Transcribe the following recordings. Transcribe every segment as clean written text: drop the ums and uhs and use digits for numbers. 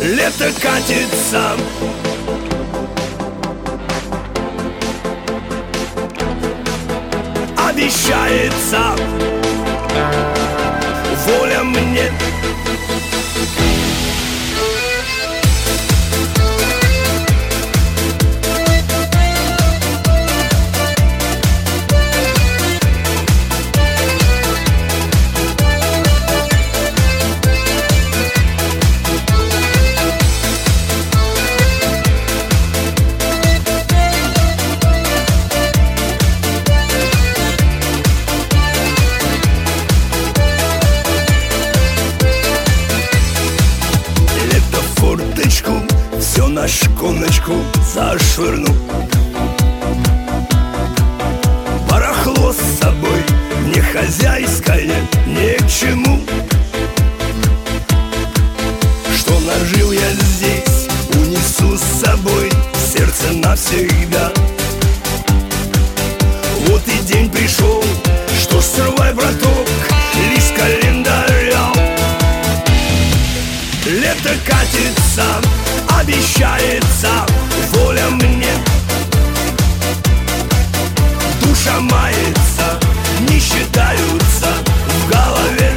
Лето катится, обещается воля мне. Все на шконочку зашвырну, барахло с собой не хозяйское, ни к чему. Что нажил я здесь, унесу с собой в сердце навсегда. Вот и день пришел, что ж срывай, браток, лист календаря. Лето катится, обещается воля мне. Душа мается, не считаются в голове.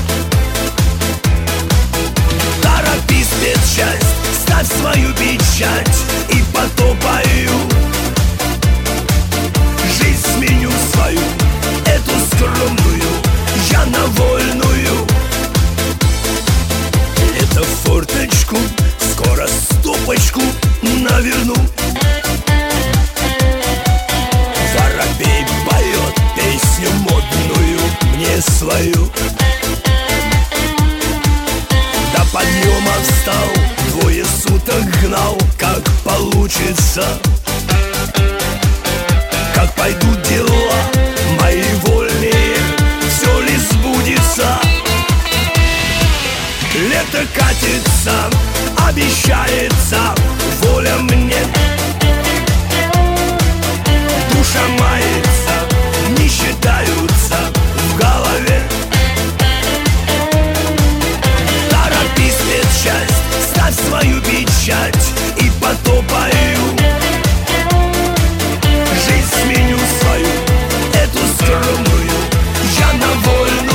Торопись, спецчасть, ставь свою печать и потопаю. Жизнь сменю свою, эту скромную, я на вольную. Лето в форточку, скоро стопочку наверну. Воробей поет песню модную мне свою. До подъема встал, двое суток гнал, как получится. Как пойдут дела мои вольные, все ли сбудется? Лето катится, обещается воля мне. Душа мается, не считаются в голове. Торопись, спецчасть, ставь свою печать и потопаю. Жизнь сменю свою, эту скромную, я на вольную.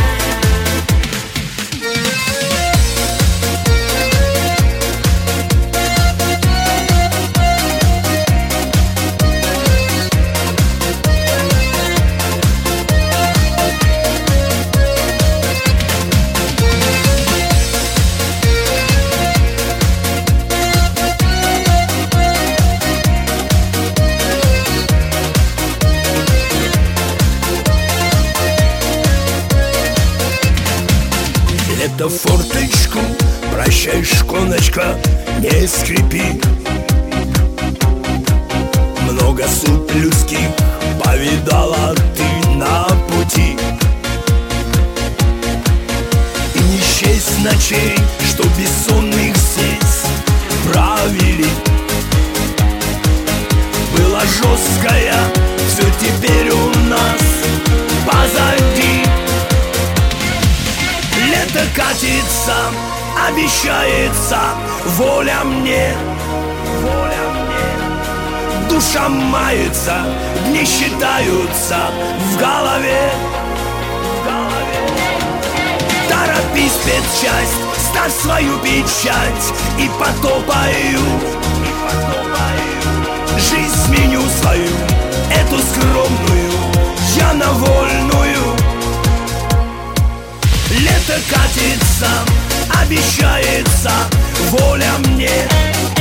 Лето форточку, прощай, шконочка, не скрипи. Много суд людских повидала ты на пути. И не счесть ночей, что бессонных здесь провели. Была жесткая, все теперь у нас позади. Лето катится, обещается воля мне. Душа мается, дни считаются в голове. Торопись, спецчасть, ставь свою печать и потопаю. Жизнь сменю свою, эту скромную, я на вольную. Лето катится, обещается воля мне.